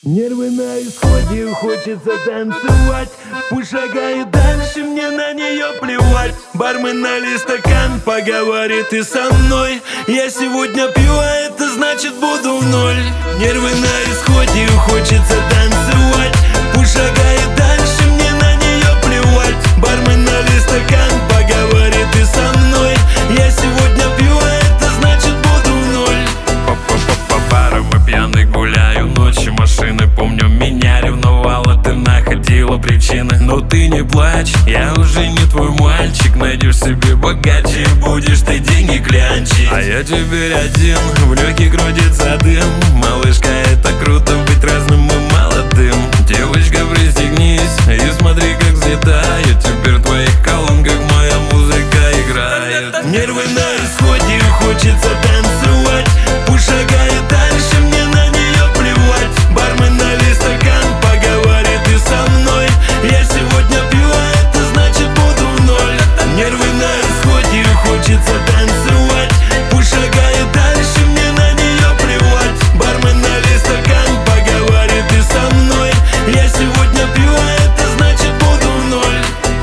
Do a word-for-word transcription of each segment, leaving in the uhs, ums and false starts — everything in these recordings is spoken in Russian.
Нервы на исходе, хочется танцевать. Пусть шагает дальше, мне на нее плевать. Бармен налей стакан, поговорит и со мной. Я сегодня пью, а это значит буду в ноль. Нервы на исходе, хочется танцевать. Пусть шагает дальше, мне на нее плевать. Бармен налей стакан, поговорит и со мной. Я сегодня пью, а это значит буду в ноль. По барам и пьяный гуляю ночью машины. Помню, меня ревновала, ты находила причины. Но ты не плачь, я уже не твой мальчик. Найдешь себе богаче и будешь ты деньги клянчить. А я теперь один, в легких крутится дым. Малышка, это круто быть разным и молодым. Девочка, пристегнись и смотри, как взлетаю. Теперь в твоих колонках моя музыка играет. Нервы на исходе, хочется танцевать. Пусть шагает дальше, мне на нее плевать. Бармен налей стакан, поговорит и со мной. Я сегодня пью, а это значит буду в ноль. Нервы на исходе, хочется танцевать. Пусть шагает дальше, мне на нее плевать. Бармен налей стакан, поговорит и со мной. Я сегодня пью, а это значит буду в ноль.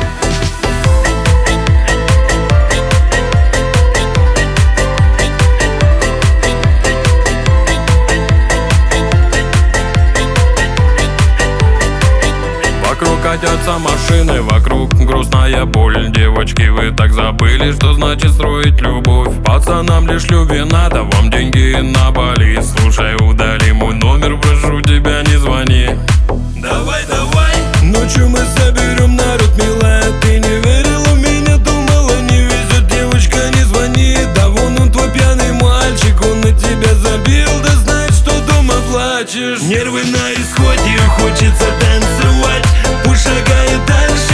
Вокруг катятся машины, вокруг грустная боль. Девочки, вы так забыли, что значит строить любовь. Пацанам лишь любви надо, вам деньги на Бали. Слушай, удали мой номер, прошу тебя, не звони. Давай, давай. Ночью мы соберем народ, милая. Ты не верила в меня, думала, не везет. Девочка, не звони, да вон он твой пьяный мальчик. Он на тебя забил, да знает, что дома плачешь. Нервы на исходе, хочется танцевать. Пусть шагает дальше,